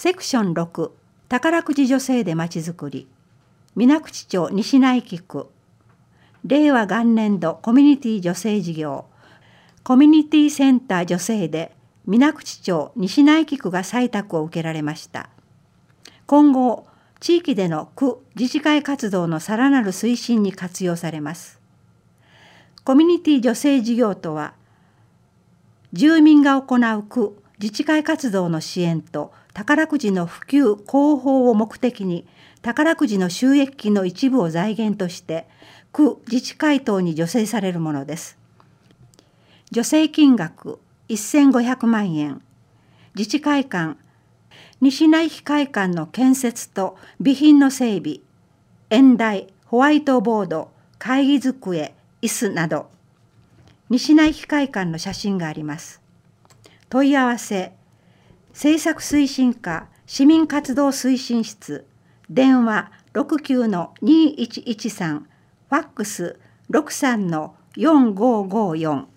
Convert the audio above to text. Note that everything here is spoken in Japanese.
セクション6、宝くじ女性でまちづくり。水口町西内木区。令和元年度コミュニティ女性事業。コミュニティセンター女性で水口町西内木区が採択を受けられました。今後、地域での区自治会活動のさらなる推進に活用されます。コミュニティ女性事業とは、住民が行う区自治会活動の支援と宝くじの普及・広報を目的に宝くじの収益金の一部を財源として区自治会等に助成されるものです。助成金額1500万円、自治会館、西内木会館の建設と備品の整備、演台、ホワイトボード、会議机、椅子など、西内木会館の写真があります。問い合わせ、政策推進課市民活動推進室、電話69-2113、ファックス63-4554。